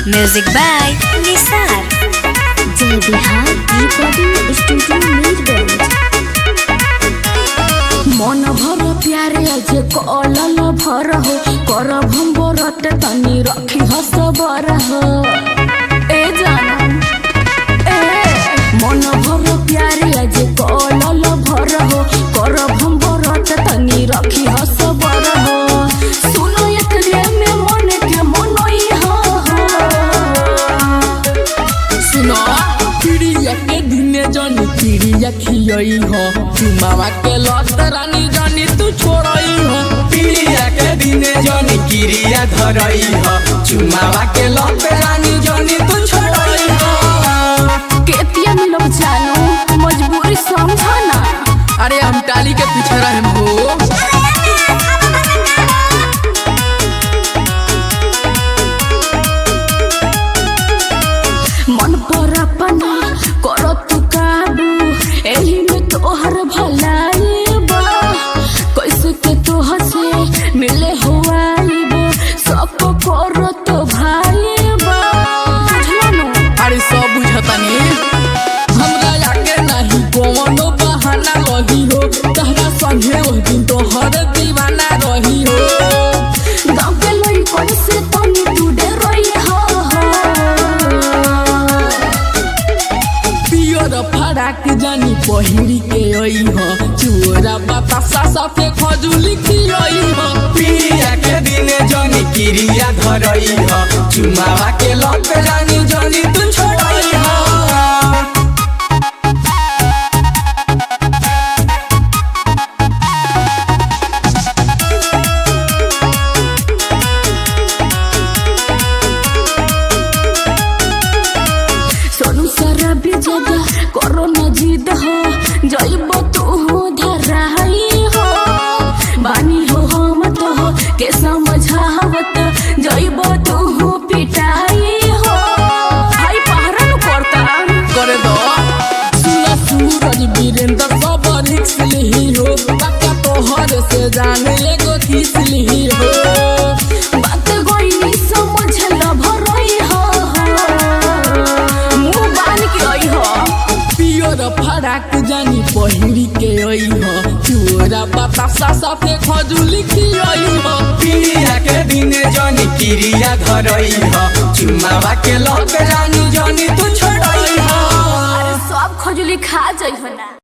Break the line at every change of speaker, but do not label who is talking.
Music by Nisar.
जय Bihar recording studio Mirganj. मन भर प्यारे आज कलल भर हो कर भंबरत तनी रखी हसबर हो ए जानम ए मन भर प्यारे आज कलल भर हो कर भंबरत तनी रखी हसबर हो सुनो एकरे में मन के मनई हो सुनो चिड़िया के दिने जानी चिड़िया खियई हो चुमावा के लत रानी जानी तू छोड़ई हो
चिड़िया के दिने जानी गिरिया धरई हो चुमावा के लत रानी जानी तू छोड़ई हो
केतिया में लोग जानो मजबूरी समझाना।
अरे हम टाली के पीछे रहे हो
मन पर अपना करो तू काबू एही में तोहर भलाई बा कैसे के तोहर से मिले हुआई बा सबको करो तो भाई बा बुझला न।
अरे सब बुझतानी हमरा आगे नहीं कोनो बहाना रही हो तहरा संगे ओ दिन तो हर दीवाना रही हो
गाँव के लड़कन से तनी तू डरई हो
पियर फराक जानी पहिरी के आई हो चोरा बतासा साथे खजुली की आई हो पिया के दिने जानी किरिया धरई हो चुमावा के लत रानी जानी तू छोड़ई हो
सोनू सारा भी जगह करो न जिद हो जइब तू हो धराई हो बानी हो हम तो हो के समझावत जइब तू हो पिटाई हो भाई पहरा न करता
करे दो सुना सूरज वीरेंद्र सब रिक्स लिही हो पक्का तोहर से जाने एगो किस लिही हो
बात कोई नहीं समझ ल भरई हो मुंह बान के आई हो
पियर फराक जानी पहिरी के आई हो चोरा बतासा साथे खजुली की आई हो पिया के दिने जानी किरिया धरई हो चुमावा के लत रानी जानी तू छोड़ई हो
अरे सब खजुली खा जाइ हो ना।